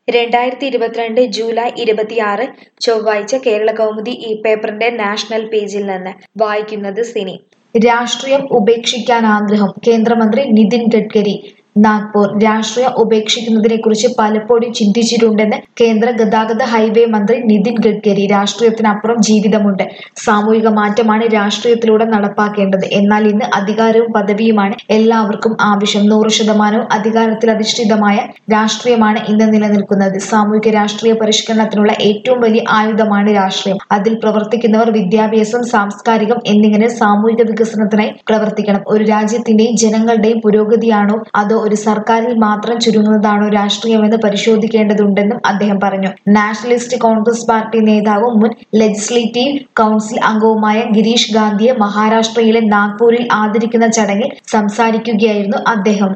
2022 July 26 ചൊവ്വാഴ്ച കേരളകൗമുദി ഈ പേപ്പറിന്റെ നാഷണൽ പേജിൽ നിന്ന് വായിക്കുന്നത് സിനി. രാഷ്ട്രീയം ഉപേക്ഷിക്കാൻ ആഗ്രഹം കേന്ദ്രമന്ത്രി നിതിൻ ഗഡ്കരി നാഗ്പൂർ. രാഷ്ട്രീയം ഉപേക്ഷിക്കുന്നതിനെക്കുറിച്ച് പലപ്പോഴും ചിന്തിച്ചിട്ടുണ്ടെന്ന് കേന്ദ്ര ഗതാഗത ഹൈവേ മന്ത്രി നിതിൻ ഗഡ്കരി. രാഷ്ട്രീയത്തിനപ്പുറം ജീവിതമുണ്ട്. സാമൂഹിക മാറ്റമാണ് രാഷ്ട്രീയത്തിലൂടെ നടപ്പാക്കേണ്ടത്. എന്നാൽ ഇന്ന് അധികാരവും പദവിയുമാണ് എല്ലാവർക്കും ആവശ്യം. 100% അധികാരത്തിലധിഷ്ഠിതമായ രാഷ്ട്രീയമാണ് ഇന്ന് നിലനിൽക്കുന്നത്. സാമൂഹിക രാഷ്ട്രീയ പരിഷ്കരണത്തിനുള്ള ഏറ്റവും വലിയ ആയുധമാണ് രാഷ്ട്രീയം. അതിൽ പ്രവർത്തിക്കുന്നവർ വിദ്യാഭ്യാസം, സാംസ്കാരികം എന്നിങ്ങനെ സാമൂഹിക വികസനത്തിനായി പ്രവർത്തിക്കണം. ഒരു രാജ്യത്തിന്റെയും ജനങ്ങളുടെയും പുരോഗതിയാണോ അതോ ഒരു സർക്കാരിൽ മാത്രം ചുരുങ്ങുന്നതാണോ രാഷ്ട്രീയമെന്ന് പരിശോധിക്കേണ്ടതുണ്ടെന്നും അദ്ദേഹം പറഞ്ഞു. നാഷണലിസ്റ്റ് കോൺഗ്രസ് പാർട്ടി നേതാവും മുൻ ലെജിസ്ലേറ്റീവ് കൗൺസിൽ അംഗവുമായ ഗിരീഷ് ഗാന്ധിയെ മഹാരാഷ്ട്രയിലെ നാഗ്പൂരിൽ ആദരിക്കുന്ന ചടങ്ങിൽ സംസാരിക്കുകയായിരുന്നു അദ്ദേഹം.